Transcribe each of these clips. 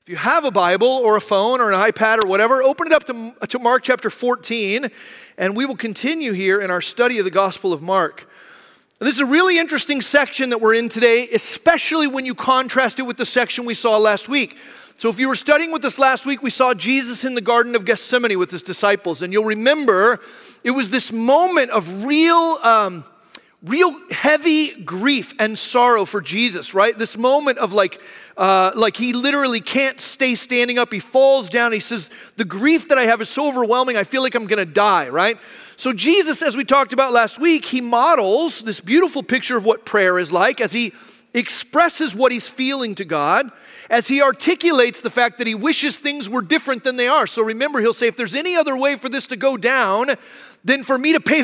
If you have a Bible or a phone or an iPad or whatever, open it up to Mark chapter 14, and we will continue here in our study of the Gospel of Mark. And this is a really interesting section that we're in today, especially when you contrast it with the section we saw last week. So if you were studying with us last week, we saw Jesus in the Garden of Gethsemane with his disciples, and you'll remember it was this moment of real heavy grief and sorrow for Jesus, right? This moment of like he literally can't stay standing up. He falls down. He says, the grief that I have is so overwhelming, I feel like I'm going to die, right? So Jesus, as we talked about last week, he models this beautiful picture of what prayer is like as he expresses what he's feeling to God, as he articulates the fact that he wishes things were different than they are. So remember, he'll say, if there's any other way for this to go down, then for me to pay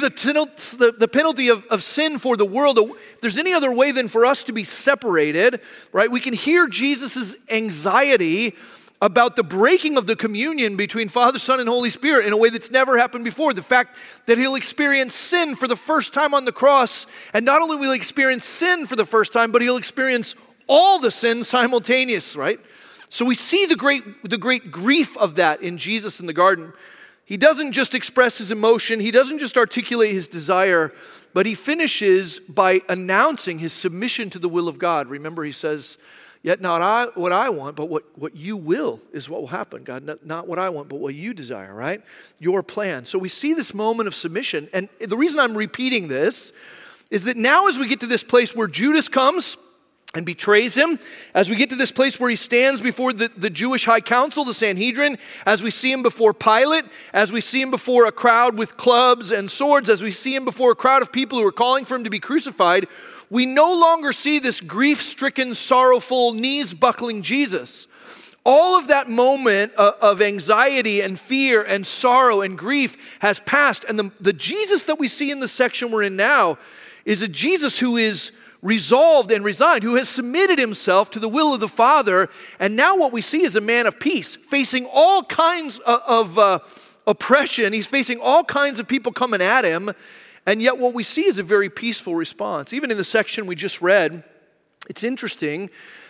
the penalty of sin for the world, if there's any other way than for us to be separated, right? We can hear Jesus' anxiety about the breaking of the communion between Father, Son, and Holy Spirit in a way that's never happened before. The fact that he'll experience sin for the first time on the cross, and not only will he experience sin for the first time, but he'll experience all the sins simultaneous, right? So we see the great grief of that in Jesus in the garden. He doesn't just express his emotion, he doesn't just articulate his desire, but he finishes by announcing his submission to the will of God. Remember, he says, yet not what I want, but what you will is what will happen, God. Not what I want, but what you desire, right? Your plan. So we see this moment of submission. And the reason I'm repeating this is that now as we get to this place where Judas comes and betrays him, as we get to this place where he stands before the Jewish high council, the Sanhedrin, as we see him before Pilate, as we see him before a crowd with clubs and swords, as we see him before a crowd of people who are calling for him to be crucified, we no longer see this grief-stricken, sorrowful, knees-buckling Jesus. All of that moment of anxiety and fear and sorrow and grief has passed, and the Jesus that we see in the section we're in now is a Jesus who is resolved and resigned, who has submitted himself to the will of the Father, and now what we see is a man of peace, facing all kinds of oppression. He's facing all kinds of people coming at him, and yet what we see is a very peaceful response. Even in the section we just read, it's interesting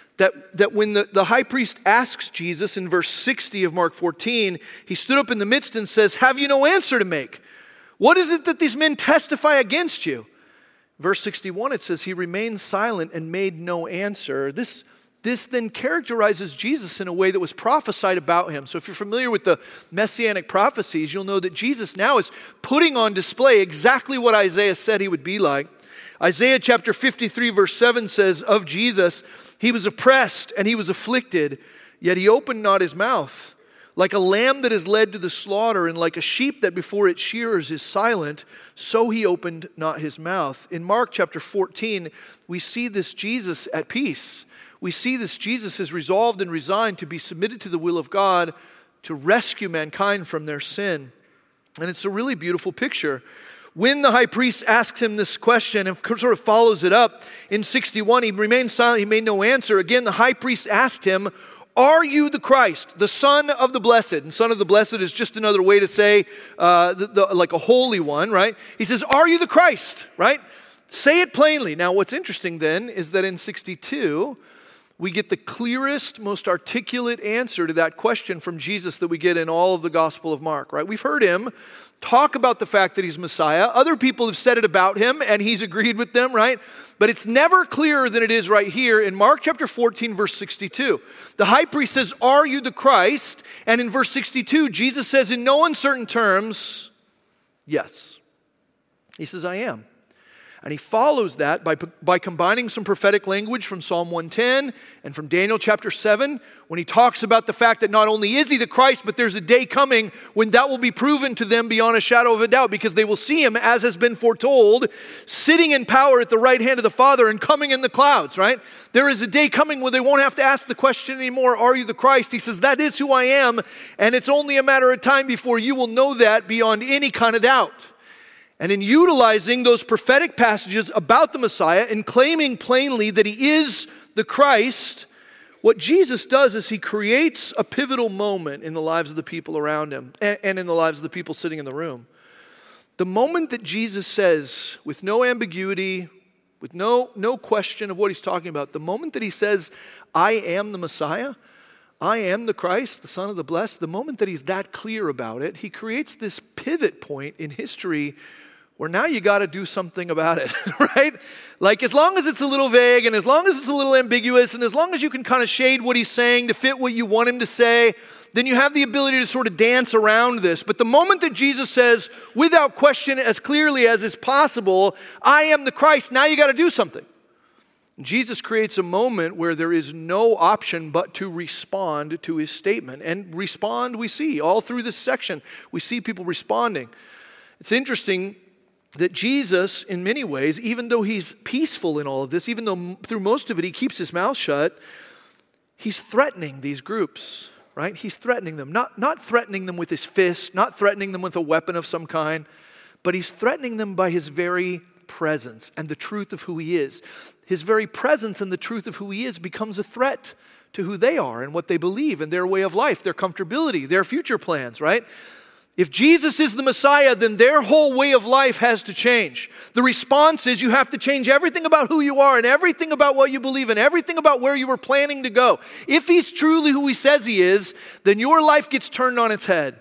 that when the high priest asks Jesus in verse 60 of Mark 14, he stood up in the midst and says, "Have you no answer to make? What is it that these men testify against you?" Verse 61, it says, he remained silent and made no answer. This then characterizes Jesus in a way that was prophesied about him. So if you're familiar with the messianic prophecies, you'll know that Jesus now is putting on display exactly what Isaiah said he would be like. Isaiah chapter 53 verse 7 says of Jesus, he was oppressed and he was afflicted, yet he opened not his mouth. Like a lamb that is led to the slaughter, and like a sheep that before its shearers is silent, so he opened not his mouth. In Mark chapter 14, we see this Jesus at peace. We see this Jesus is resolved and resigned to be submitted to the will of God, to rescue mankind from their sin. And it's a really beautiful picture. When the high priest asks him this question and sort of follows it up, in 61, he remained silent, he made no answer. Again, the high priest asked him, "Are you the Christ, the Son of the Blessed?" And Son of the Blessed is just another way to say like a holy one, right? He says, "Are you the Christ?" Right? Say it plainly. Now, what's interesting then is that in 62, we get the clearest, most articulate answer to that question from Jesus that we get in all of the Gospel of Mark, right? We've heard him talk about the fact that he's Messiah. Other people have said it about him, and he's agreed with them, right? But it's never clearer than it is right here in Mark chapter 14, verse 62. The high priest says, "Are you the Christ?" And in verse 62, Jesus says in no uncertain terms, "Yes." He says, "I am." And he follows that by combining some prophetic language from Psalm 110 and from Daniel chapter 7, when he talks about the fact that not only is he the Christ, but there's a day coming when that will be proven to them beyond a shadow of a doubt, because they will see him, as has been foretold, sitting in power at the right hand of the Father and coming in the clouds, right? There is a day coming where they won't have to ask the question anymore, "Are you the Christ?" He says, "That is who I am, and it's only a matter of time before you will know that beyond any kind of doubt." And in utilizing those prophetic passages about the Messiah and claiming plainly that he is the Christ, what Jesus does is he creates a pivotal moment in the lives of the people around him and in the lives of the people sitting in the room. The moment that Jesus says, with no ambiguity, with no question of what he's talking about, the moment that he says, "I am the Messiah," I am the Christ, the Son of the Blessed, the moment that he's that clear about it, he creates this pivot point in history where now you got to do something about it, right? Like as long as it's a little vague and as long as it's a little ambiguous and as long as you can kind of shade what he's saying to fit what you want him to say, then you have the ability to sort of dance around this. But the moment that Jesus says, without question, as clearly as is possible, I am the Christ, now you got to do something. Jesus creates a moment where there is no option but to respond to his statement. And respond we see. All through this section, we see people responding. It's interesting that Jesus, in many ways, even though he's peaceful in all of this, even though through most of it he keeps his mouth shut, he's threatening these groups, right? He's threatening them. Not threatening them with his fist, not threatening them with a weapon of some kind, but he's threatening them by his very presence and the truth of who he is. His very presence and the truth of who he is becomes a threat to who they are and what they believe and their way of life, their comfortability, their future plans, right? If Jesus is the Messiah, then their whole way of life has to change. The response is you have to change everything about who you are and everything about what you believe and everything about where you were planning to go. If he's truly who he says he is, then your life gets turned on its head.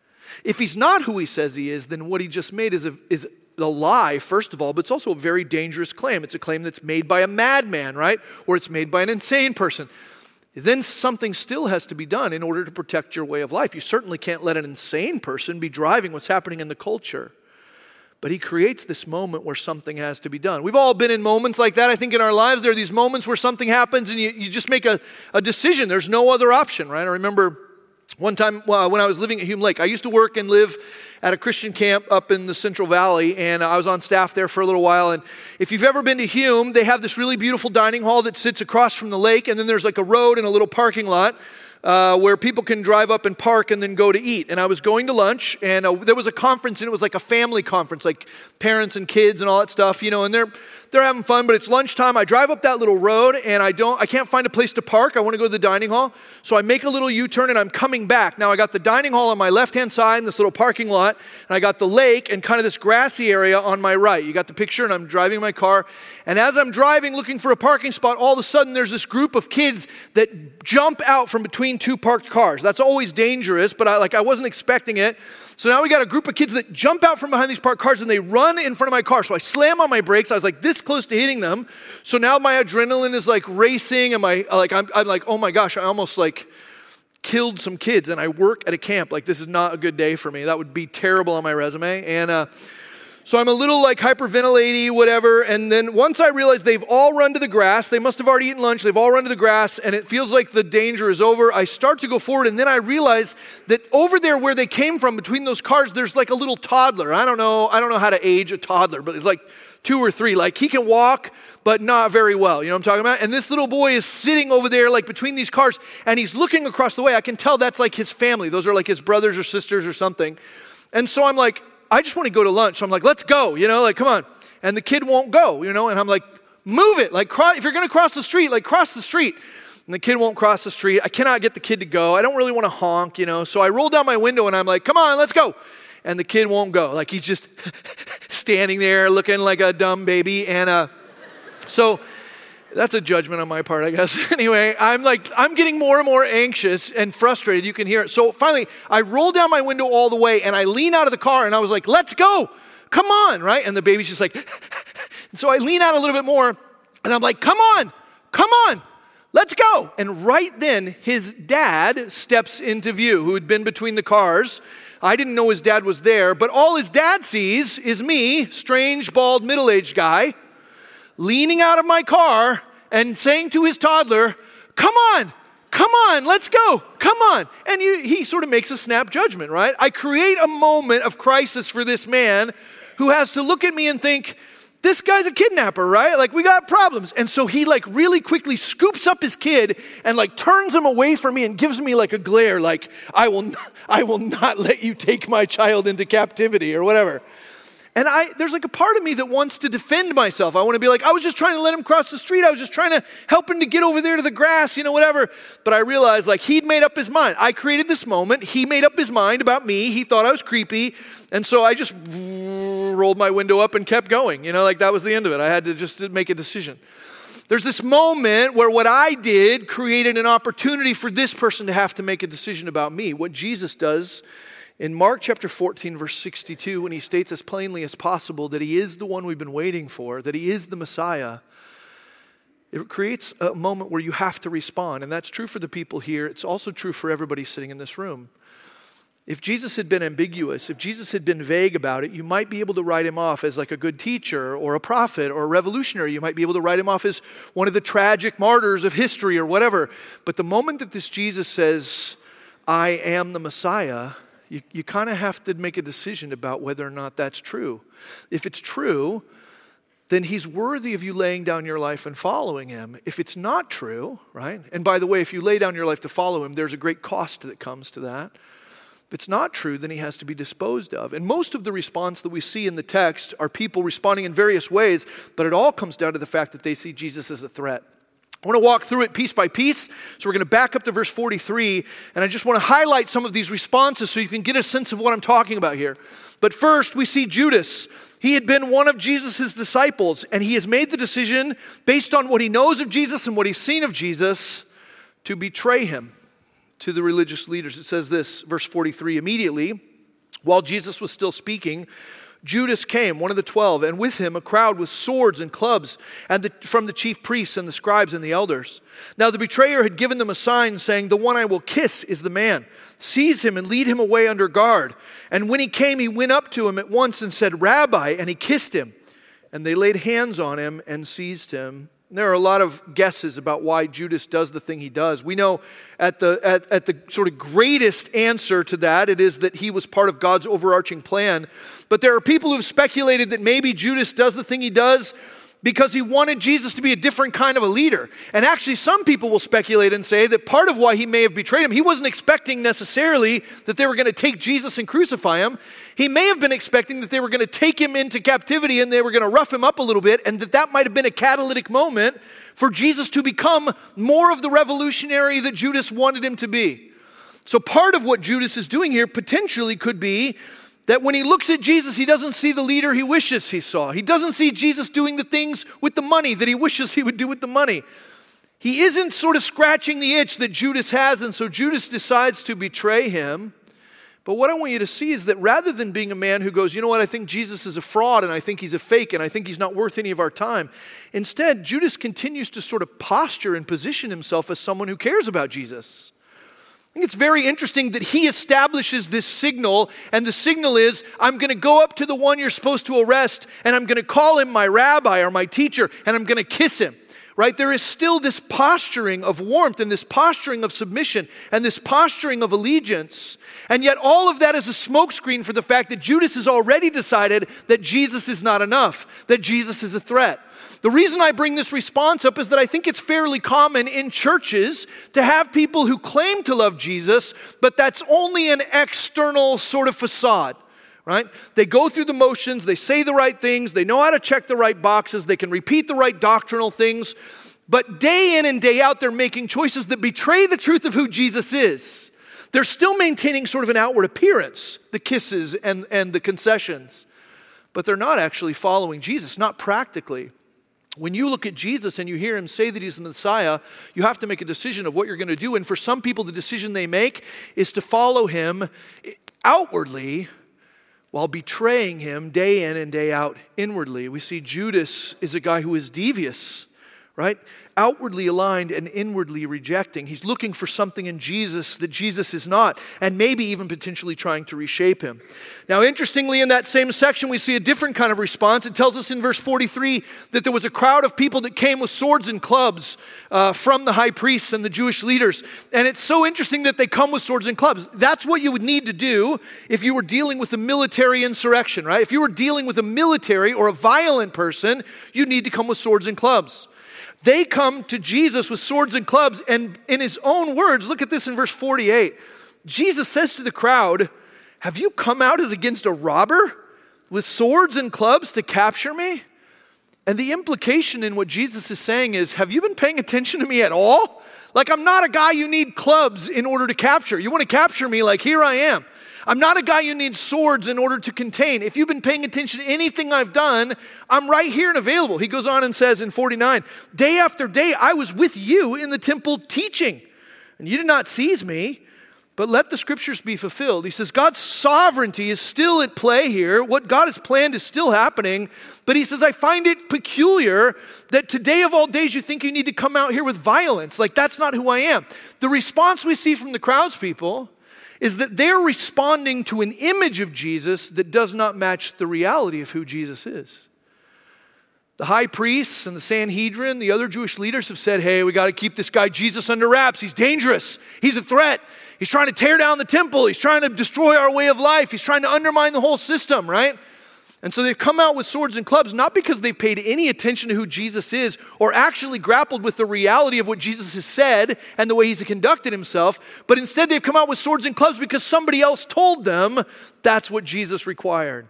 If he's not who he says he is, then what he just made is a lie, first of all, but it's also a very dangerous claim. It's a claim that's made by a madman, right? Or it's made by an insane person. Then something still has to be done in order to protect your way of life. You certainly can't let an insane person be driving what's happening in the culture. But he creates this moment where something has to be done. We've all been in moments like that, I think, in our lives. There are these moments where something happens and you just make a decision. There's no other option, right? I remember one time when I was living at Hume Lake, I used to work and live at a Christian camp up in the Central Valley, and I was on staff there for a little while. And if you've ever been to Hume, they have this really beautiful dining hall that sits across from the lake, and then there's like a road and a little parking lot where people can drive up and park and then go to eat. And I was going to lunch, and there was a conference, and it was like a family conference, like parents and kids and all that stuff, you know, and they're having fun, but it's lunchtime. I drive up that little road, and I can't find a place to park. I want to go to the dining hall. So I make a little U-turn, and I'm coming back. Now, I got the dining hall on my left-hand side in this little parking lot, and I got the lake and kind of this grassy area on my right. You got the picture, and I'm driving my car. And as I'm driving, looking for a parking spot, all of a sudden, there's this group of kids that jump out from between two parked cars. That's always dangerous, but I wasn't expecting it. So now we got a group of kids that jump out from behind these parked cars and they run in front of my car. So I slam on my brakes. I was like this close to hitting them. So now my adrenaline is like racing and I'm like, oh my gosh, I almost like killed some kids and I work at a camp. Like this is not a good day for me. That would be terrible on my resume. And so I'm a little like hyperventilating, whatever. And then once I realize they've all run to the grass, they must have already eaten lunch, they've all run to the grass, and it feels like the danger is over, I start to go forward, and then I realize that over there where they came from, between those cars, there's like a little toddler. I don't know how to age a toddler, but it's like 2 or 3. Like he can walk, but not very well. You know what I'm talking about? And this little boy is sitting over there like between these cars, and he's looking across the way. I can tell that's like his family. Those are like his brothers or sisters or something. And so I'm like, I just want to go to lunch. So I'm like, let's go, you know, like, come on. And the kid won't go, you know, and I'm like, move it. Like, if you're going to cross the street, like, cross the street. And the kid won't cross the street. I cannot get the kid to go. I don't really want to honk, you know. So I roll down my window and I'm like, come on, let's go. And the kid won't go. Like, he's just standing there looking like a dumb baby. And so that's a judgment on my part, I guess. Anyway, I'm getting more and more anxious and frustrated. You can hear it. So finally, I roll down my window all the way and I lean out of the car and I was like, let's go. Come on, right? And the baby's just like, and so I lean out a little bit more and I'm like, come on, let's go. And right then, his dad steps into view, who had been between the cars. I didn't know his dad was there, but all his dad sees is me, strange, bald, middle-aged guy, leaning out of my car and saying to his toddler, come on, let's go, come on. And he sort of makes a snap judgment, right? I create a moment of crisis for this man who has to look at me and think, this guy's a kidnapper, right? Like, we got problems. And so he like really quickly scoops up his kid and like turns him away from me and gives me like a glare, like, I will not let you take my child into captivity or whatever. And there's like a part of me that wants to defend myself. I want to be like, I was just trying to let him cross the street. I was just trying to help him to get over there to the grass, you know, whatever. But I realized like he'd made up his mind. I created this moment. He made up his mind about me. He thought I was creepy. And so I just rolled my window up and kept going. You know, like that was the end of it. I had to just make a decision. There's this moment where what I did created an opportunity for this person to have to make a decision about me. What Jesus does in Mark chapter 14, verse 62, when he states as plainly as possible that he is the one we've been waiting for, that he is the Messiah, it creates a moment where you have to respond. And that's true for the people here. It's also true for everybody sitting in this room. If Jesus had been ambiguous, if Jesus had been vague about it, you might be able to write him off as like a good teacher or a prophet or a revolutionary. You might be able to write him off as one of the tragic martyrs of history or whatever. But the moment that this Jesus says, I am the Messiah, you kind of have to make a decision about whether or not that's true. If it's true, then he's worthy of you laying down your life and following him. If it's not true, right? And by the way, if you lay down your life to follow him, there's a great cost that comes to that. If it's not true, then he has to be disposed of. And most of the response that we see in the text are people responding in various ways, but it all comes down to the fact that they see Jesus as a threat. I want to walk through it piece by piece. So we're going to back up to verse 43, and I just want to highlight some of these responses so you can get a sense of what I'm talking about here. But first, we see Judas. He had been one of Jesus' disciples, and he has made the decision, based on what he knows of Jesus and what he's seen of Jesus, to betray him to the religious leaders. It says this, verse 43, immediately, while Jesus was still speaking, Judas came, one of the 12, and with him a crowd with swords and clubs from the chief priests and the scribes and the elders. Now the betrayer had given them a sign saying, the one I will kiss is the man. Seize him and lead him away under guard. And when he came, he went up to him at once and said, Rabbi, and he kissed him. And they laid hands on him and seized him. There are a lot of guesses about why Judas does the thing he does. We know at the sort of greatest answer to that, it is that he was part of God's overarching plan. But there are people who've speculated that maybe Judas does the thing he does because he wanted Jesus to be a different kind of a leader. And actually, some people will speculate and say that part of why he may have betrayed him, he wasn't expecting necessarily that they were going to take Jesus and crucify him. He may have been expecting that they were going to take him into captivity and they were going to rough him up a little bit, and that might have been a catalytic moment for Jesus to become more of the revolutionary that Judas wanted him to be. So part of what Judas is doing here potentially could be that when he looks at Jesus, he doesn't see the leader he wishes he saw. He doesn't see Jesus doing the things with the money that he wishes he would do with the money. He isn't sort of scratching the itch that Judas has, and so Judas decides to betray him. But what I want you to see is that rather than being a man who goes, you know what, I think Jesus is a fraud, and I think he's a fake, and I think he's not worth any of our time, instead, Judas continues to sort of posture and position himself as someone who cares about Jesus. I think it's very interesting that he establishes this signal, and the signal is, I'm going to go up to the one you're supposed to arrest, and I'm going to call him my rabbi or my teacher, and I'm going to kiss him, right? There is still this posturing of warmth and this posturing of submission and this posturing of allegiance, and yet all of that is a smokescreen for the fact that Judas has already decided that Jesus is not enough, that Jesus is a threat. The reason I bring this response up is that I think it's fairly common in churches to have people who claim to love Jesus, but that's only an external sort of facade, right? They go through the motions, they say the right things, they know how to check the right boxes, they can repeat the right doctrinal things, but day in and day out, they're making choices that betray the truth of who Jesus is. They're still maintaining sort of an outward appearance, the kisses and the concessions, but they're not actually following Jesus, not practically. When you look at Jesus and you hear him say that he's the Messiah, you have to make a decision of what you're going to do. And for some people, the decision they make is to follow him outwardly while betraying him day in and day out inwardly. We see Judas is a guy who is devious, right? Outwardly aligned and inwardly rejecting. He's looking for something in Jesus that Jesus is not, and maybe even potentially trying to reshape him. Now, interestingly, in that same section, we see a different kind of response. It tells us in verse 43 that there was a crowd of people that came with swords and clubs from the high priests and the Jewish leaders. And it's so interesting that they come with swords and clubs. That's what you would need to do if you were dealing with a military insurrection, right? If you were dealing with a military or a violent person, you'd need to come with swords and clubs. They come to Jesus with swords and clubs, and in his own words, look at this in verse 48. Jesus says to the crowd, have you come out as against a robber with swords and clubs to capture me? And the implication in what Jesus is saying is, have you been paying attention to me at all? Like, I'm not a guy you need clubs in order to capture. You want to capture me, like, here I am. I'm not a guy who needs swords in order to contain. If you've been paying attention to anything I've done, I'm right here and available. He goes on and says in 49, day after day I was with you in the temple teaching, and you did not seize me, but let the scriptures be fulfilled. He says God's sovereignty is still at play here. What God has planned is still happening. But he says, I find it peculiar that today of all days you think you need to come out here with violence. Like, that's not who I am. The response we see from the crowds people is that they're responding to an image of Jesus that does not match the reality of who Jesus is. The high priests and the Sanhedrin, the other Jewish leaders have said, hey, we got to keep this guy Jesus under wraps. He's dangerous. He's a threat. He's trying to tear down the temple. He's trying to destroy our way of life. He's trying to undermine the whole system, right? And so they've come out with swords and clubs, not because they've paid any attention to who Jesus is or actually grappled with the reality of what Jesus has said and the way he's conducted himself, but instead they've come out with swords and clubs because somebody else told them that's what Jesus required.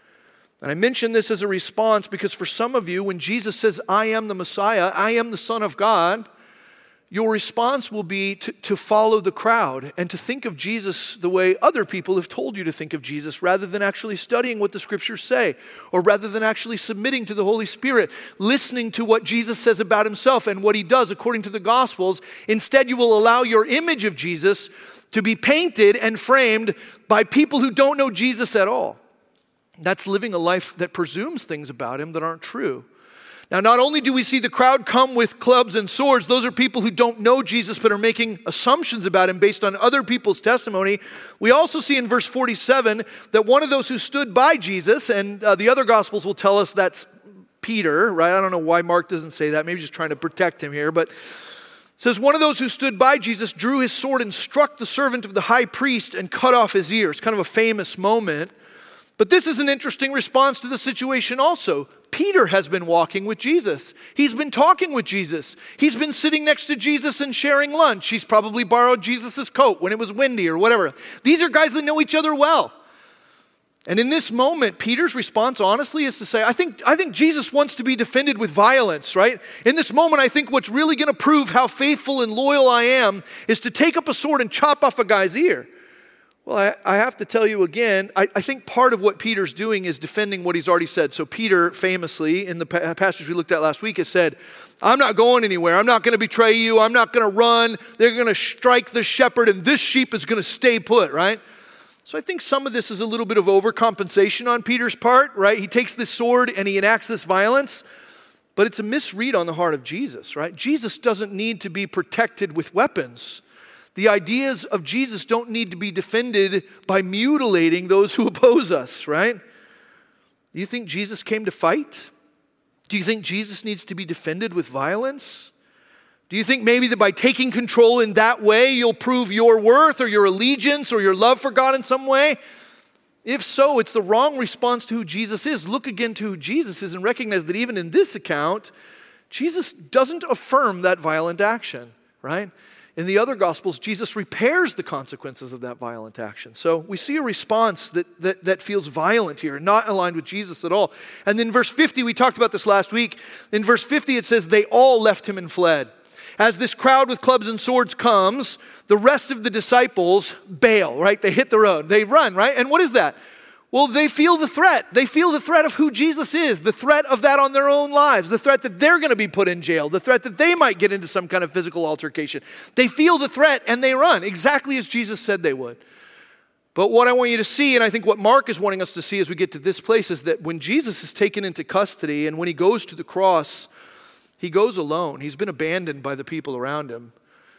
And I mention this as a response because for some of you, when Jesus says, I am the Messiah, I am the Son of God, your response will be to follow the crowd and to think of Jesus the way other people have told you to think of Jesus rather than actually studying what the scriptures say or rather than actually submitting to the Holy Spirit, listening to what Jesus says about himself and what he does according to the Gospels. Instead, you will allow your image of Jesus to be painted and framed by people who don't know Jesus at all. That's living a life that presumes things about him that aren't true. Now, not only do we see the crowd come with clubs and swords, those are people who don't know Jesus but are making assumptions about him based on other people's testimony. We also see in verse 47 that one of those who stood by Jesus, and the other Gospels will tell us that's Peter, right? I don't know why Mark doesn't say that, maybe just trying to protect him here, but it says one of those who stood by Jesus drew his sword and struck the servant of the high priest and cut off his ear. It's kind of a famous moment. But this is an interesting response to the situation also. Peter has been walking with Jesus. He's been talking with Jesus. He's been sitting next to Jesus and sharing lunch. He's probably borrowed Jesus' coat when it was windy or whatever. These are guys that know each other well. And in this moment, Peter's response, honestly, is to say, I think Jesus wants to be defended with violence, right? In this moment, I think what's really going to prove how faithful and loyal I am is to take up a sword and chop off a guy's ear. Well, I have to tell you again, I think part of what Peter's doing is defending what he's already said. So Peter famously, in the passage we looked at last week, has said, I'm not going anywhere. I'm not going to betray you. I'm not going to run. They're going to strike the shepherd and this sheep is going to stay put, right? So I think some of this is a little bit of overcompensation on Peter's part, right? He takes this sword and he enacts this violence, but it's a misread on the heart of Jesus, right? Jesus doesn't need to be protected with weapons. The ideas of Jesus don't need to be defended by mutilating those who oppose us, right? Do you think Jesus came to fight? Do you think Jesus needs to be defended with violence? Do you think maybe that by taking control in that way, you'll prove your worth or your allegiance or your love for God in some way? If so, it's the wrong response to who Jesus is. Look again to who Jesus is and recognize that even in this account, Jesus doesn't affirm that violent action, right? In the other Gospels, Jesus repairs the consequences of that violent action. So we see a response that feels violent here, not aligned with Jesus at all. And then verse 50, we talked about this last week. In verse 50, it says, they all left him and fled. As this crowd with clubs and swords comes, the rest of the disciples bail, right? They hit the road. They run, right? And what is that? Well, they feel the threat. They feel the threat of who Jesus is, the threat of that on their own lives, the threat that they're going to be put in jail, the threat that they might get into some kind of physical altercation. They feel the threat and they run, exactly as Jesus said they would. But what I want you to see, and I think what Mark is wanting us to see as we get to this place, is that when Jesus is taken into custody and when he goes to the cross, he goes alone. He's been abandoned by the people around him.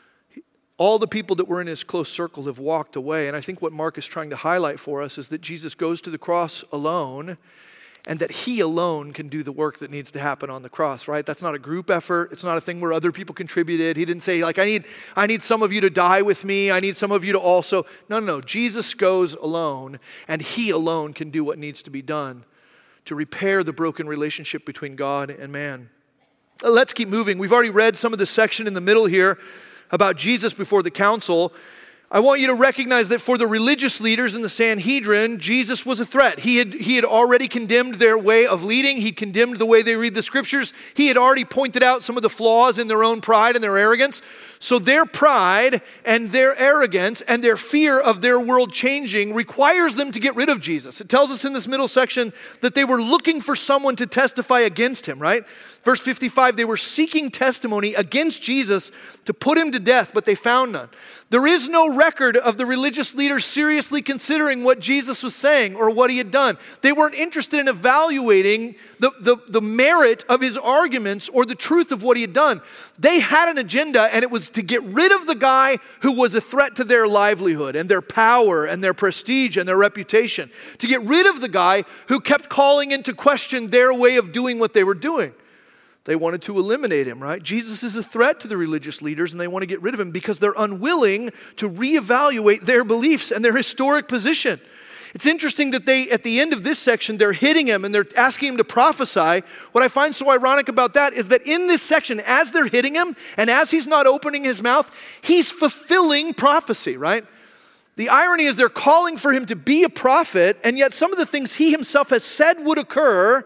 All the people that were in his close circle have walked away. And I think what Mark is trying to highlight for us is that Jesus goes to the cross alone and that he alone can do the work that needs to happen on the cross, right? That's not a group effort. It's not a thing where other people contributed. He didn't say, like, I need some of you to die with me. I need some of you to also. No. Jesus goes alone and he alone can do what needs to be done to repair the broken relationship between God and man. Let's keep moving. We've already read some of the section in the middle here about Jesus before the council. I want you to recognize that for the religious leaders in the Sanhedrin, Jesus was a threat. He had already condemned their way of leading. He condemned the way they read the scriptures. He had already pointed out some of the flaws in their own pride and their arrogance. So their pride and their arrogance and their fear of their world changing requires them to get rid of Jesus. It tells us in this middle section that they were looking for someone to testify against him, right? Verse 55, they were seeking testimony against Jesus to put him to death, but they found none. There is no record of the religious leaders seriously considering what Jesus was saying or what he had done. They weren't interested in evaluating the merit of his arguments or the truth of what he had done. They had an agenda, and it was to get rid of the guy who was a threat to their livelihood and their power and their prestige and their reputation. To get rid of the guy who kept calling into question their way of doing what they were doing. They wanted to eliminate him, right? Jesus is a threat to the religious leaders, and they want to get rid of him because they're unwilling to reevaluate their beliefs and their historic position. It's interesting that at the end of this section, they're hitting him and they're asking him to prophesy. What I find so ironic about that is that in this section, as they're hitting him and as he's not opening his mouth, he's fulfilling prophecy, right? The irony is they're calling for him to be a prophet, and yet some of the things he himself has said would occur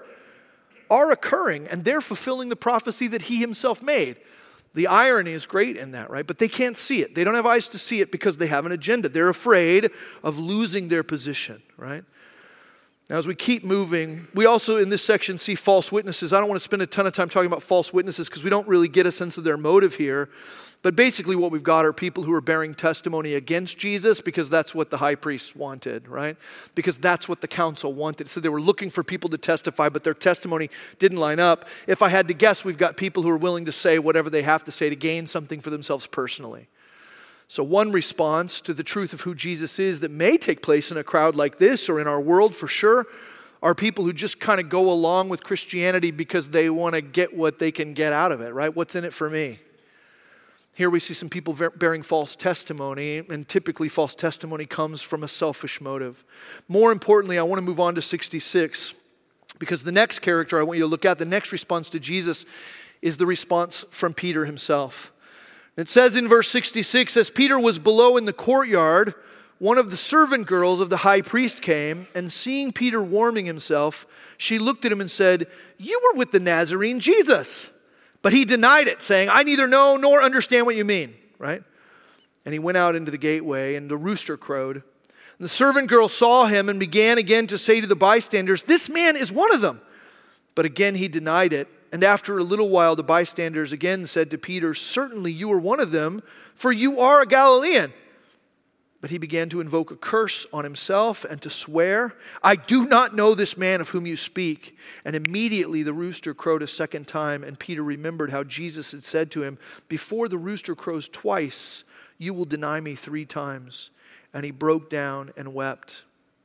are occurring, and they're fulfilling the prophecy that he himself made. The irony is great in that, right? But they can't see it. They don't have eyes to see it because they have an agenda. They're afraid of losing their position, right? Now, as we keep moving, we also in this section see false witnesses. I don't want to spend a ton of time talking about false witnesses because we don't really get a sense of their motive here. But basically what we've got are people who are bearing testimony against Jesus because that's what the high priest wanted, right? Because that's what the council wanted. So they were looking for people to testify, but their testimony didn't line up. If I had to guess, we've got people who are willing to say whatever they have to say to gain something for themselves personally. So one response to the truth of who Jesus is that may take place in a crowd like this or in our world for sure are people who just kind of go along with Christianity because they want to get what they can get out of it, right? What's in it for me? Here we see some people bearing false testimony, and typically false testimony comes from a selfish motive. More importantly, I want to move on to 66, because the next character I want you to look at, the next response to Jesus, is the response from Peter himself. It says in verse 66, as Peter was below in the courtyard, one of the servant girls of the high priest came, and seeing Peter warming himself, she looked at him and said, "You were with the Nazarene Jesus." But he denied it, saying, "I neither know nor understand what you mean," right? And he went out into the gateway, and the rooster crowed. And the servant girl saw him and began again to say to the bystanders, "This man is one of them." But again he denied it. And after a little while, the bystanders again said to Peter, "Certainly you are one of them, for you are a Galilean." But he began to invoke a curse on himself and to swear, "I do not know this man of whom you speak." And immediately the rooster crowed a second time, and Peter remembered how Jesus had said to him, "Before the rooster crows twice, you will deny me 3 times." And he broke down and wept.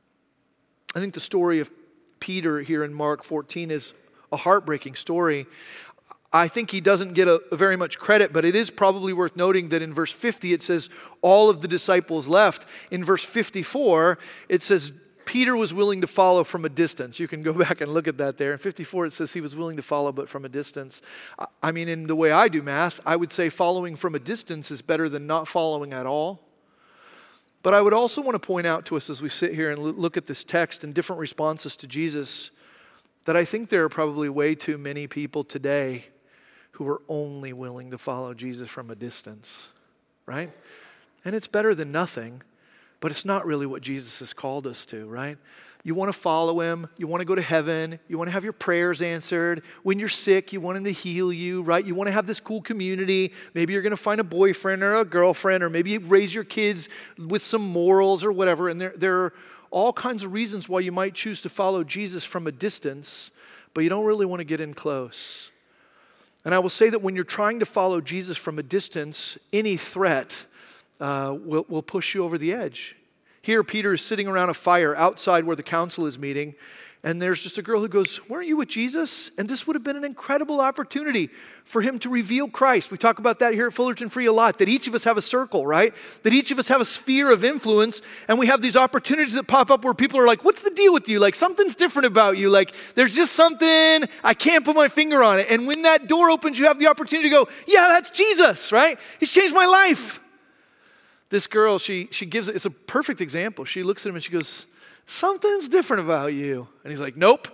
I think the story of Peter here in Mark 14 is a heartbreaking story. I think he doesn't get very much credit, but it is probably worth noting that in verse 50 it says all of the disciples left. In verse 54 it says Peter was willing to follow from a distance. You can go back and look at that there. In 54 it says he was willing to follow but from a distance. I mean, in the way I do math, I would say following from a distance is better than not following at all. But I would also want to point out to us as we sit here and look at this text and different responses to Jesus that I think there are probably way too many people today who are only willing to follow Jesus from a distance, right? And it's better than nothing, but it's not really what Jesus has called us to, right? You want to follow him, you want to go to heaven, you want to have your prayers answered. When you're sick, you want him to heal you, right? You want to have this cool community. Maybe you're going to find a boyfriend or a girlfriend, or maybe you raise your kids with some morals or whatever. And there are all kinds of reasons why you might choose to follow Jesus from a distance, but you don't really want to get in close. And I will say that when you're trying to follow Jesus from a distance, any threat will push you over the edge. Here, Peter is sitting around a fire outside where the council is meeting, and there's just a girl who goes, "Weren't you with Jesus?" And this would have been an incredible opportunity for him to reveal Christ. We talk about that here at Fullerton Free a lot, that each of us have a circle, right? That each of us have a sphere of influence, and we have these opportunities that pop up where people are like, "What's the deal with you? Like, something's different about you. Like, there's just something, I can't put my finger on it." And when that door opens, you have the opportunity to go, "Yeah, that's Jesus, right? He's changed my life." This girl, she gives, it's a perfect example. She looks at him and she goes, "Something's different about you." And he's like, "Nope,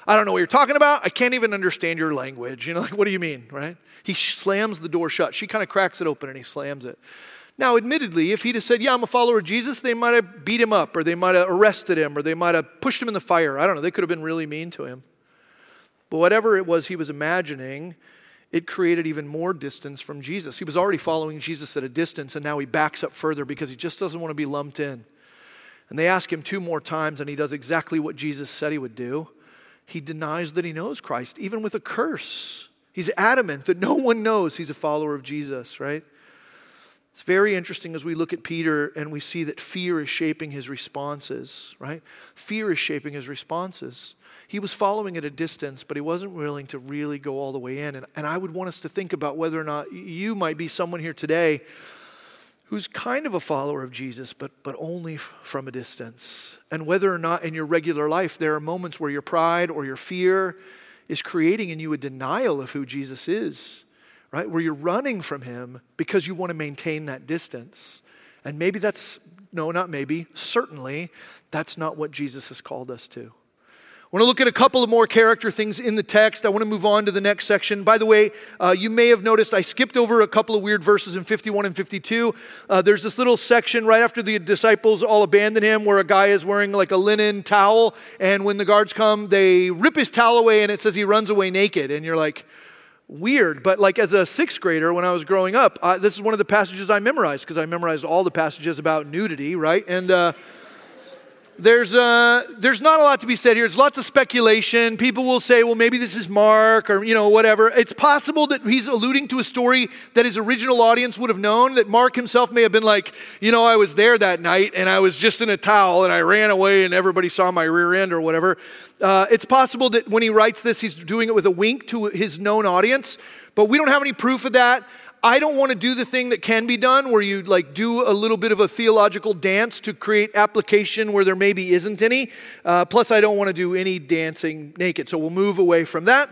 I don't know what you're talking about. I can't even understand your language. Like, what do you mean, right? He slams the door shut. She kind of cracks it open and he slams it. Now, admittedly, if he'd have said, yeah, I'm a follower of Jesus, they might have beat him up or they might have arrested him or they might have pushed him in the fire. I don't know. They could have been really mean to him. But whatever it was he was imagining, it created even more distance from Jesus. He was already following Jesus at a distance, and now he backs up further because he just doesn't want to be lumped in. And they ask him 2 more times, and he does exactly what Jesus said he would do. He denies that he knows Christ, even with a curse. He's adamant that no one knows he's a follower of Jesus, right? It's very interesting as we look at Peter and we see that fear is shaping his responses, right? Fear is shaping his responses. He was following at a distance, but he wasn't willing to really go all the way in. And I would want us to think about whether or not you might be someone here today who's kind of a follower of Jesus, but only from a distance. And whether or not in your regular life there are moments where your pride or your fear is creating in you a denial of who Jesus is, right? Where you're running from him because you want to maintain that distance. And maybe certainly that's not what Jesus has called us to. I want to look at a couple of more character things in the text. I want to move on to the next section. By the way, you may have noticed I skipped over a couple of weird verses in 51 and 52. There's this little section right after the disciples all abandon him where a guy is wearing like a linen towel, and when the guards come, they rip his towel away and it says he runs away naked. And you're like, weird. But like as a 6th grader when I was growing up, this is one of the passages I memorized because I memorized all the passages about nudity, right? And There's not a lot to be said here. There's lots of speculation. People will say, well, maybe this is Mark or, whatever. It's possible that he's alluding to a story that his original audience would have known, that Mark himself may have been like, I was there that night and I was just in a towel and I ran away and everybody saw my rear end or whatever. It's possible that when he writes this, he's doing it with a wink to his known audience, but we don't have any proof of that. I don't want to do the thing that can be done where you do a little bit of a theological dance to create application where there maybe isn't any. Plus, I don't want to do any dancing naked. So we'll move away from that.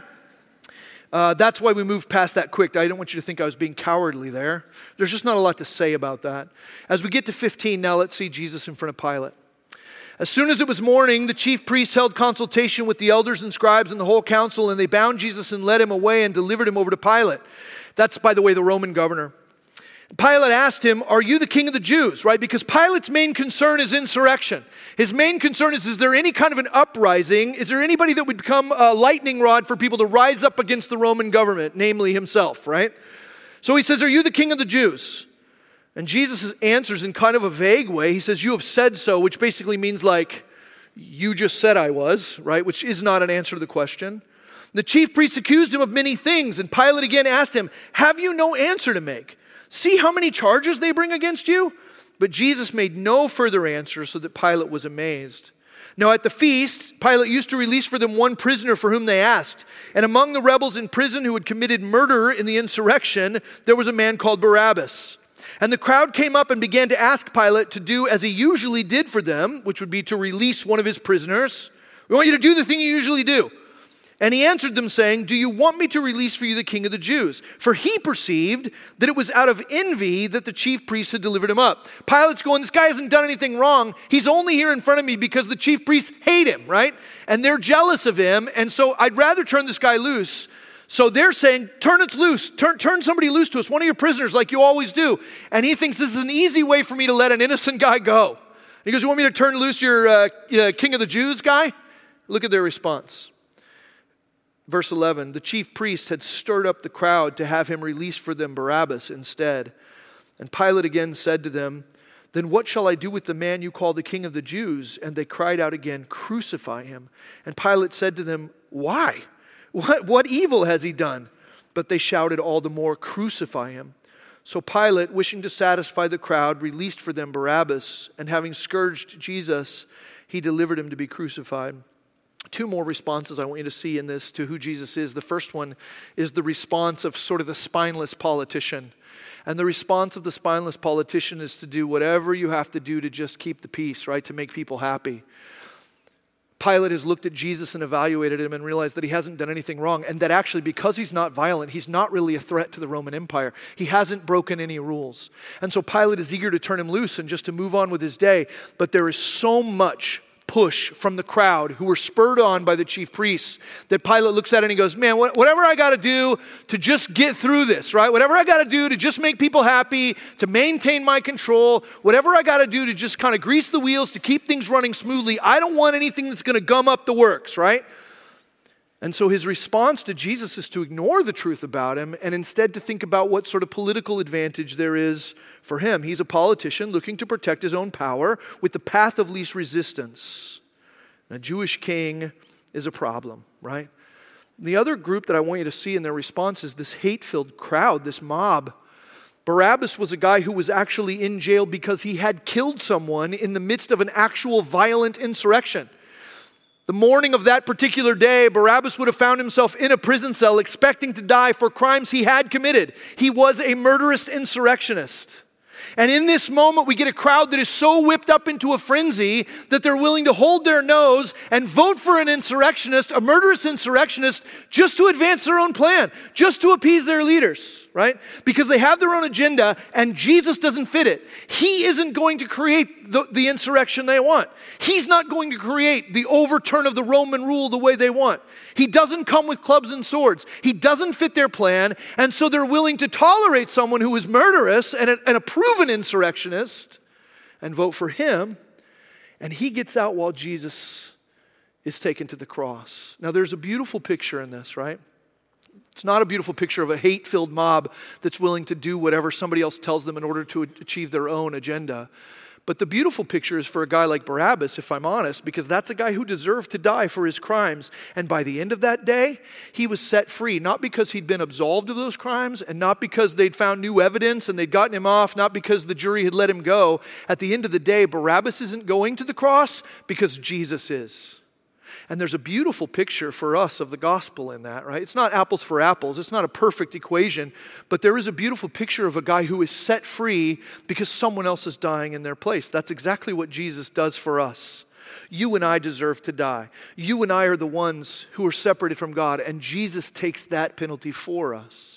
That's why we moved past that quick. I don't want you to think I was being cowardly there. There's just not a lot to say about that. As we get to 15, now let's see Jesus in front of Pilate. As soon as it was morning, the chief priests held consultation with the elders and scribes and the whole council, and they bound Jesus and led him away and delivered him over to Pilate. That's, by the way, the Roman governor. Pilate asked him, are you the king of the Jews, right? Because Pilate's main concern is insurrection. His main concern is there any kind of an uprising? Is there anybody that would become a lightning rod for people to rise up against the Roman government, namely himself, right? So he says, are you the king of the Jews? And Jesus answers in kind of a vague way. He says, you have said so, which basically means like, you just said I was, right? Which is not an answer to the question. The chief priests accused him of many things, and Pilate again asked him, have you no answer to make? See how many charges they bring against you? But Jesus made no further answer, so that Pilate was amazed. Now at the feast, Pilate used to release for them one prisoner for whom they asked. And among the rebels in prison who had committed murder in the insurrection, there was a man called Barabbas. And the crowd came up and began to ask Pilate to do as he usually did for them, which would be to release one of his prisoners. We want you to do the thing you usually do. And he answered them saying, do you want me to release for you the king of the Jews? For he perceived that it was out of envy that the chief priests had delivered him up. Pilate's going, this guy hasn't done anything wrong. He's only here in front of me because the chief priests hate him, right? And they're jealous of him. And so I'd rather turn this guy loose. So they're saying, turn it loose. Turn somebody loose to us, one of your prisoners like you always do. And he thinks this is an easy way for me to let an innocent guy go. He goes, you want me to turn loose your king of the Jews guy? Look at their response. Verse 11, the chief priest had stirred up the crowd to have him release for them Barabbas instead. And Pilate again said to them, then what shall I do with the man you call the king of the Jews? And they cried out again, crucify him. And Pilate said to them, why? What evil has he done? But they shouted all the more, crucify him. So Pilate, wishing to satisfy the crowd, released for them Barabbas. And having scourged Jesus, he delivered him to be crucified. 2 more responses I want you to see in this to who Jesus is. The first one is the response of sort of the spineless politician. And the response of the spineless politician is to do whatever you have to do to just keep the peace, right? To make people happy. Pilate has looked at Jesus and evaluated him and realized that he hasn't done anything wrong, and that actually because he's not violent, he's not really a threat to the Roman Empire. He hasn't broken any rules. And so Pilate is eager to turn him loose and just to move on with his day. But there is so much push from the crowd who were spurred on by the chief priests that Pilate looks at it and he goes, man, whatever I got to do to just get through this, right? Whatever I got to do to just make people happy, to maintain my control, whatever I got to do to just kind of grease the wheels, to keep things running smoothly, I don't want anything that's going to gum up the works, right? And so his response to Jesus is to ignore the truth about him and instead to think about what sort of political advantage there is for him. He's a politician looking to protect his own power with the path of least resistance. A Jewish king is a problem, right? The other group that I want you to see in their response is this hate-filled crowd, this mob. Barabbas was a guy who was actually in jail because he had killed someone in the midst of an actual violent insurrection. The morning of that particular day, Barabbas would have found himself in a prison cell expecting to die for crimes he had committed. He was a murderous insurrectionist. And in this moment, we get a crowd that is so whipped up into a frenzy that they're willing to hold their nose and vote for an insurrectionist, a murderous insurrectionist, just to advance their own plan, just to appease their leaders, right? Because they have their own agenda and Jesus doesn't fit it. He isn't going to create the insurrection they want. He's not going to create the overturn of the Roman rule the way they want. He doesn't come with clubs and swords. He doesn't fit their plan, and so they're willing to tolerate someone who is murderous and a proven insurrectionist and vote for him, and he gets out while Jesus is taken to the cross. Now, there's a beautiful picture in this, right? It's not a beautiful picture of a hate-filled mob that's willing to do whatever somebody else tells them in order to achieve their own agenda. But the beautiful picture is for a guy like Barabbas, if I'm honest, because that's a guy who deserved to die for his crimes. And by the end of that day, he was set free, not because he'd been absolved of those crimes and not because they'd found new evidence and they'd gotten him off, not because the jury had let him go. At the end of the day, Barabbas isn't going to the cross because Jesus is. And there's a beautiful picture for us of the gospel in that, right? It's not apples for apples. It's not a perfect equation, but there is a beautiful picture of a guy who is set free because someone else is dying in their place. That's exactly what Jesus does for us. You and I deserve to die. You and I are the ones who are separated from God, and Jesus takes that penalty for us.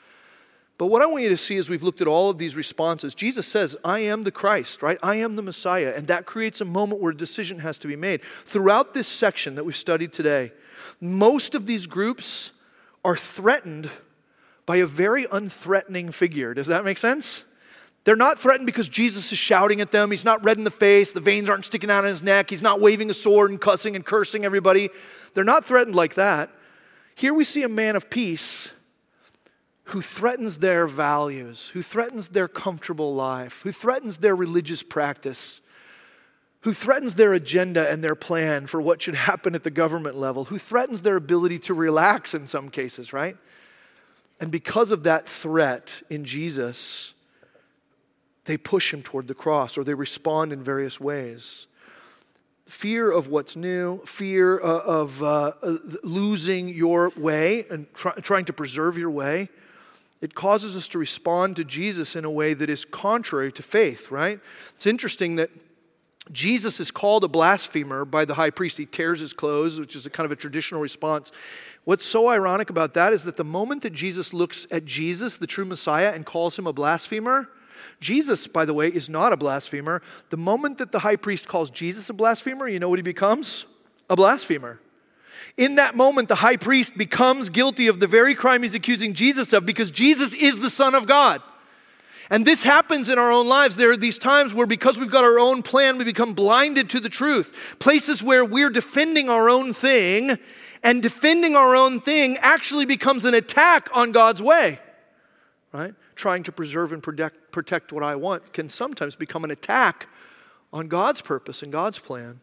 But what I want you to see as we've looked at all of these responses, Jesus says, I am the Christ, right? I am the Messiah. And that creates a moment where a decision has to be made. Throughout this section that we've studied today, most of these groups are threatened by a very unthreatening figure. Does that make sense? They're not threatened because Jesus is shouting at them. He's not red in the face. The veins aren't sticking out on his neck. He's not waving a sword and cussing and cursing everybody. They're not threatened like that. Here we see a man of peace who threatens their values, who threatens their comfortable life, who threatens their religious practice, who threatens their agenda and their plan for what should happen at the government level, who threatens their ability to relax in some cases, right? And because of that threat in Jesus, they push him toward the cross or they respond in various ways. Fear of what's new, fear of losing your way and trying to preserve your way. It causes us to respond to Jesus in a way that is contrary to faith, right? It's interesting that Jesus is called a blasphemer by the high priest. He tears his clothes, which is a kind of a traditional response. What's so ironic about that is that the moment that Jesus looks at Jesus, the true Messiah, and calls him a blasphemer, Jesus, by the way, is not a blasphemer. The moment that the high priest calls Jesus a blasphemer, you know what he becomes? A blasphemer. In that moment, the high priest becomes guilty of the very crime he's accusing Jesus of because Jesus is the Son of God. And this happens in our own lives. There are these times where because we've got our own plan, we become blinded to the truth. Places where we're defending our own thing, and defending our own thing actually becomes an attack on God's way, right? Trying to preserve and protect what I want can sometimes become an attack on God's purpose and God's plan.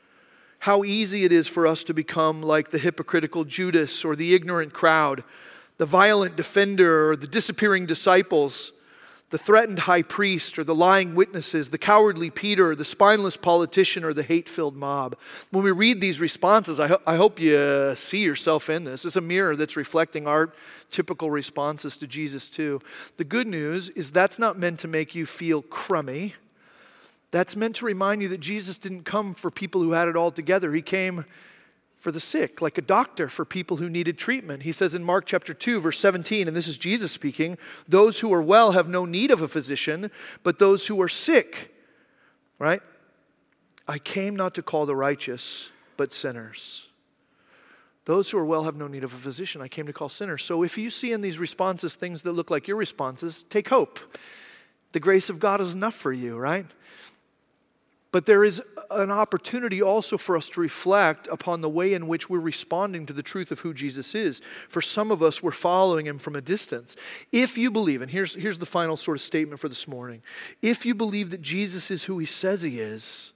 How easy it is for us to become like the hypocritical Judas or the ignorant crowd, the violent defender or the disappearing disciples, the threatened high priest or the lying witnesses, the cowardly Peter, the spineless politician or the hate-filled mob. When we read these responses, I hope you see yourself in this. It's a mirror that's reflecting our typical responses to Jesus too. The good news is that's not meant to make you feel crummy. That's meant to remind you that Jesus didn't come for people who had it all together. He came for the sick, like a doctor for people who needed treatment. He says in Mark chapter 2, verse 17, and this is Jesus speaking, those who are well have no need of a physician, but those who are sick, right? I came not to call the righteous, but sinners. Those who are well have no need of a physician. I came to call sinners. So if you see in these responses things that look like your responses, take hope. The grace of God is enough for you, right? But there is an opportunity also for us to reflect upon the way in which we're responding to the truth of who Jesus is. For some of us, we're following him from a distance. If you believe, and here's the final sort of statement for this morning. If you believe that Jesus is who he says he is,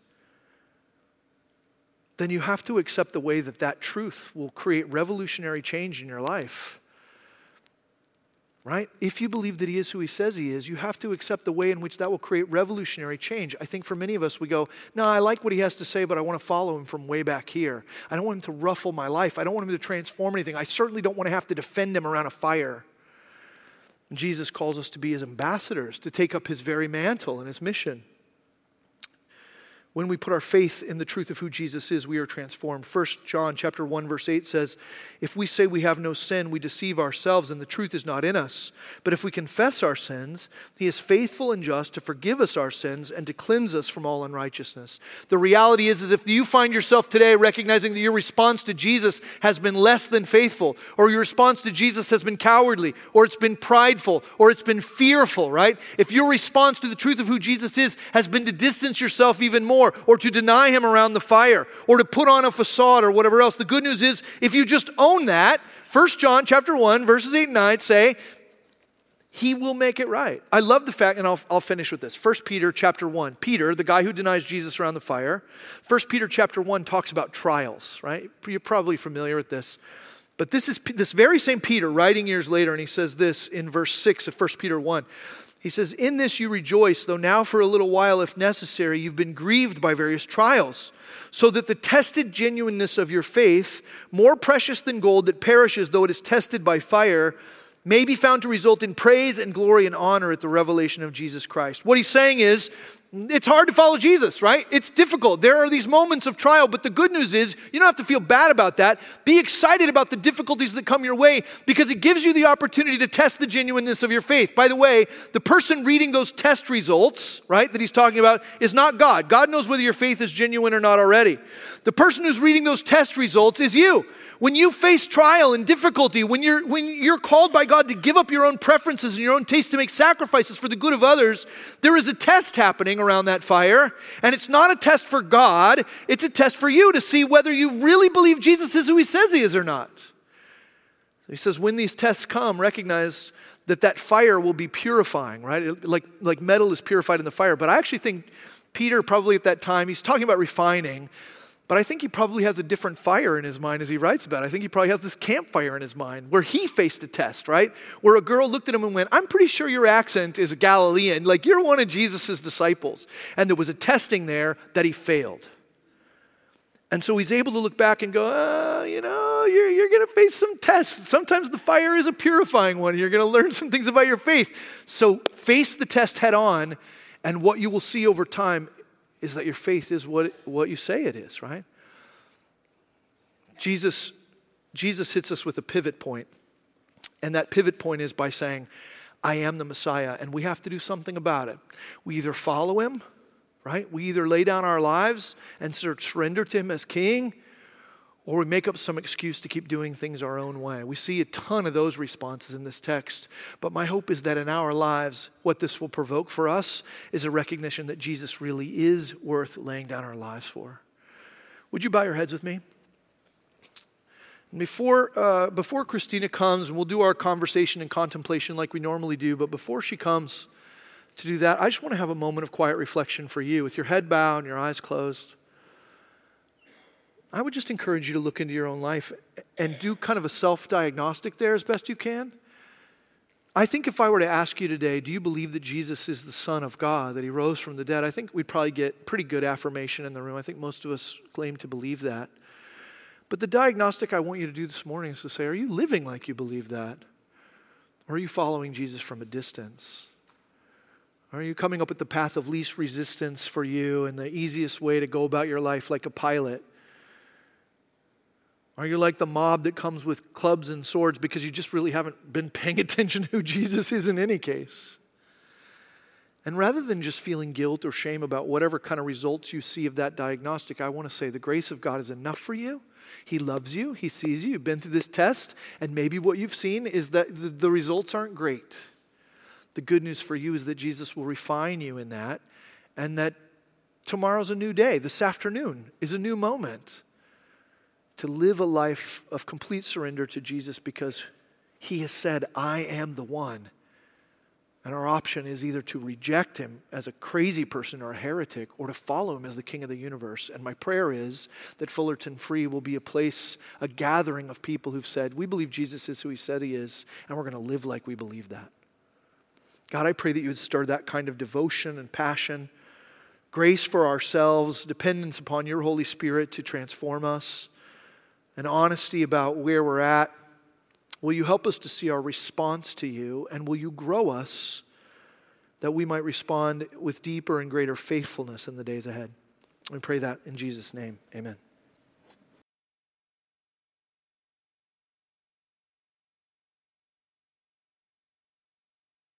then you have to accept the way that that truth will create revolutionary change in your life. Right? If you believe that he is who he says he is, you have to accept the way in which that will create revolutionary change. I think for many of us, we go, no, I like what he has to say, but I want to follow him from way back here. I don't want him to ruffle my life. I don't want him to transform anything. I certainly don't want to have to defend him around a fire. And Jesus calls us to be his ambassadors, to take up his very mantle and his mission. When we put our faith in the truth of who Jesus is, we are transformed. 1 John chapter 1, verse 8 says, if we say we have no sin, we deceive ourselves and the truth is not in us. But if we confess our sins, he is faithful and just to forgive us our sins and to cleanse us from all unrighteousness. The reality is if you find yourself today recognizing that your response to Jesus has been less than faithful, or your response to Jesus has been cowardly, or it's been prideful, or it's been fearful, right? If your response to the truth of who Jesus is has been to distance yourself even more, or to deny him around the fire, or to put on a facade or whatever else. The good news is, if you just own that, 1 John chapter 1, verses 8 and 9 say, he will make it right. I love the fact, and I'll finish with this. 1 Peter chapter 1. Peter, the guy who denies Jesus around the fire. 1 Peter chapter 1 talks about trials, right? You're probably familiar with this. But this is this very same Peter writing years later, and he says this in verse 6 of 1 Peter 1. He says, in this you rejoice, though now for a little while, if necessary, you've been grieved by various trials, so that the tested genuineness of your faith, more precious than gold that perishes though it is tested by fire, may be found to result in praise and glory and honor at the revelation of Jesus Christ. What he's saying is, it's hard to follow Jesus, right? It's difficult. There are these moments of trial, but the good news is you don't have to feel bad about that. Be excited about the difficulties that come your way because it gives you the opportunity to test the genuineness of your faith. By the way, the person reading those test results, right, that he's talking about is not God. God knows whether your faith is genuine or not already. The person who's reading those test results is you. When you face trial and difficulty, when you're called by God to give up your own preferences and your own taste to make sacrifices for the good of others, there is a test happening around that fire. And it's not a test for God, it's a test for you to see whether you really believe Jesus is who he says he is or not. He says, when these tests come, recognize that fire will be purifying, right? Like metal is purified in the fire. But I actually think Peter probably at that time, he's talking about refining, but I think he probably has a different fire in his mind as he writes about it. I think he probably has this campfire in his mind where he faced a test, right? Where a girl looked at him and went, I'm pretty sure your accent is a Galilean. Like you're one of Jesus' disciples. And there was a testing there that he failed. And so he's able to look back and go, you're going to face some tests. Sometimes the fire is a purifying one. You're going to learn some things about your faith. So face the test head on, and what you will see over time is that your faith is what you say it is, right? Jesus hits us with a pivot point. And that pivot point is by saying, I am the Messiah. And we have to do something about it. We either follow him, right? We either lay down our lives and surrender to him as king, or we make up some excuse to keep doing things our own way. We see a ton of those responses in this text. But my hope is that in our lives, what this will provoke for us is a recognition that Jesus really is worth laying down our lives for. Would you bow your heads with me? Before Christina comes, we'll do our conversation and contemplation like we normally do. But before she comes to do that, I just want to have a moment of quiet reflection for you with your head bowed and your eyes closed. I would just encourage you to look into your own life and do kind of a self-diagnostic there as best you can. I think if I were to ask you today, do you believe that Jesus is the Son of God, that he rose from the dead? I think we'd probably get pretty good affirmation in the room. I think most of us claim to believe that. But the diagnostic I want you to do this morning is to say, are you living like you believe that? Or are you following Jesus from a distance? Are you coming up with the path of least resistance for you and the easiest way to go about your life like a pilot? Are you like the mob that comes with clubs and swords because you just really haven't been paying attention to who Jesus is in any case? And rather than just feeling guilt or shame about whatever kind of results you see of that diagnostic, I want to say the grace of God is enough for you. He loves you. He sees you. You've been through this test, and maybe what you've seen is that the results aren't great. The good news for you is that Jesus will refine you in that, and that tomorrow's a new day. This afternoon is a new moment to live a life of complete surrender to Jesus because he has said, I am the one. And our option is either to reject him as a crazy person or a heretic or to follow him as the king of the universe. And my prayer is that Fullerton Free will be a place, a gathering of people who've said, we believe Jesus is who he said he is, and we're going to live like we believe that. God, I pray that you would stir that kind of devotion and passion, grace for ourselves, dependence upon your Holy Spirit to transform us, and honesty about where we're at. Will you help us to see our response to you, and will you grow us that we might respond with deeper and greater faithfulness in the days ahead? We pray that in Jesus' name. Amen.